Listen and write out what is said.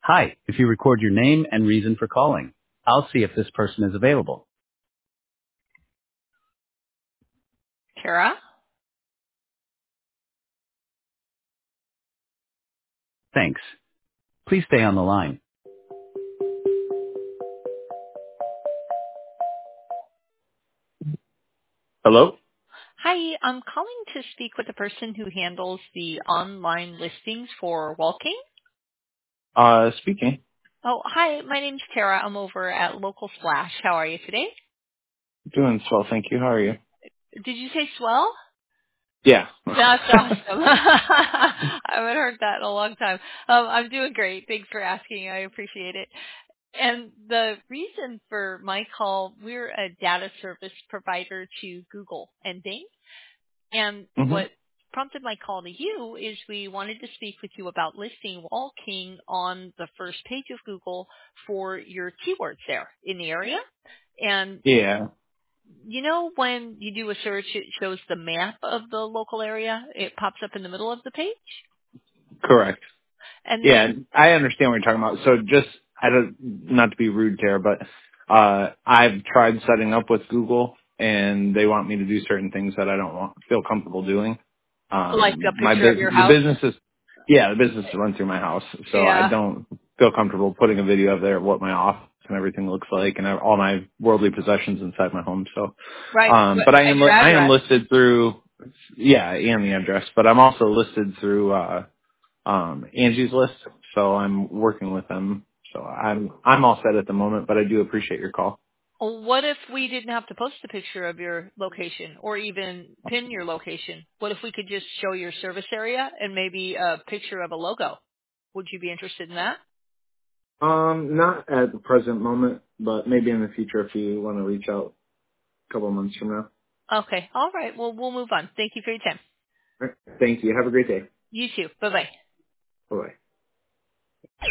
Hi, if you record your name and reason for calling, I'll see if this person is available. Tara? Thanks. Please stay on the line. Hello? Hi, I'm calling to speak with the person who handles the online listings for Walking. Speaking. Oh, hi, my name's Tara. I'm over at Local Splash. How are you today? Doing swell, thank you. How are you? Did you say swell? Yeah. That's awesome. I haven't heard that in a long time. I'm doing great. Thanks for asking. I appreciate it. And the reason for my call, we're a data service provider to Google and Bing. And hmm what prompted my call to you is we wanted to speak with you about listing Walking on the first page of Google for your keywords there in the area. And Yeah, you know when you do a search, it shows the map of the local area. It pops up in the middle of the page. correct. And Yeah, then, I understand what you're talking about. So just, I don't, not to be rude, Tara, but I've tried setting up with Google, and they want me to do certain things that I don't feel comfortable doing. like a My picture of your the house. business is, yeah, the business is run through my house, so I Yeah. don't feel comfortable putting a video up there of what my office and everything looks like, and all my worldly possessions inside my home. So, Right. but And your I am address. listed through, yeah, and the address, but I'm also listed through Angie's List, so I'm working with them. So I'm all set at the moment, but I do appreciate your call. Well, what if we didn't have to post a picture of your location or even pin your location? What if we could just show your service area and maybe a picture of a logo? Would you be interested in that? Not at the present moment, but maybe in the future if you want to reach out a couple of months from now. Okay. All right. Well, we'll move on. Thank you for your time. All right. Thank you. Have a great day. You too. Bye-bye. Bye bye.